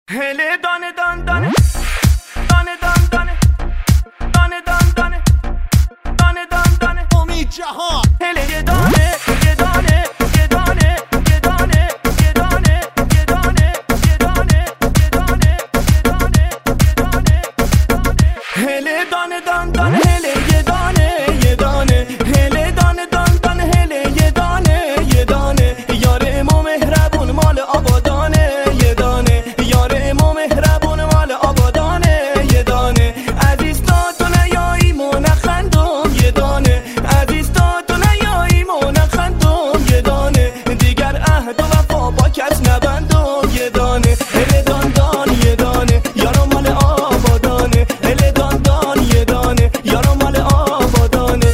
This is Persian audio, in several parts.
هله دانه دان دانه دانه دان دانه دانه دان دانه دانه دان دانه امید جهان هله یه دانه یه دانه یه دانه یه دانه یه دانه یه دانه یه دانه یه دانه یه دانه یه دانه هله دانه دان دانه هله یه دانه یه دانه هله دانه دان دانه هله یه دانه یه دانه یار ما مهربون مال آبادانه یه دانه یار ما مهربون مال آبادانه یه دانه عزیز تا تو نیایی ما نخندم یه دانه عزیز تا تو نیایی ما نخندم یه دانه دیگر عهد و وفا با کس نبندم یه دانه هله دان دان یه دانه یارو مال آبادانه هله دان دان یه دانه یارو مال آبادانه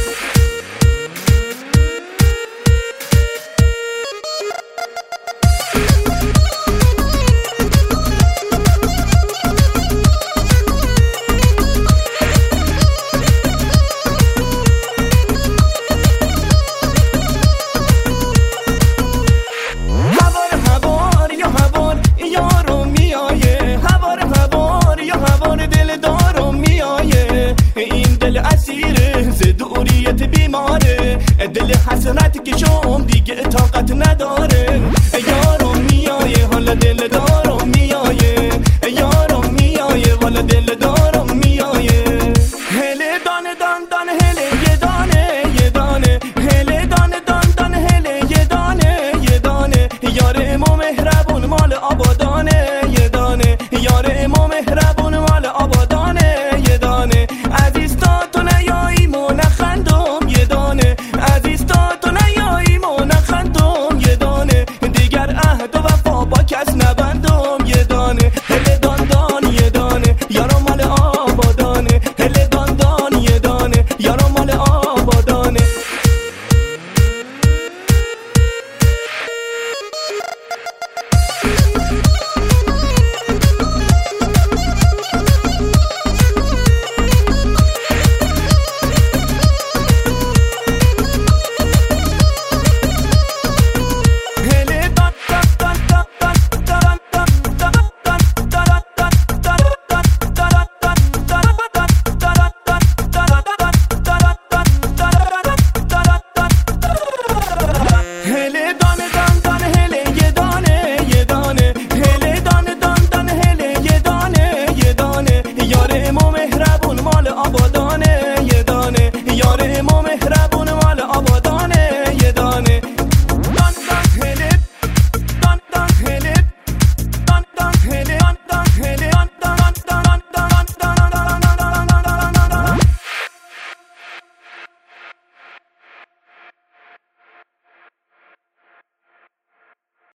هوار یا هوار یارو میایه هوار یا هوار دل دارو میایه این دل اسیره ز دوریت بیماره دل حسرت که شم دیگه طاقت نداره یارو میایه حالا دل دارو میایه یارو میایه حالا دل دارو میایه هله دانه دان دانه هله یه دانه یه دانه هله دانه دان دانه هله یه دانه یه دانه یار ما مهربون مال آبادانه یه دانه یار ما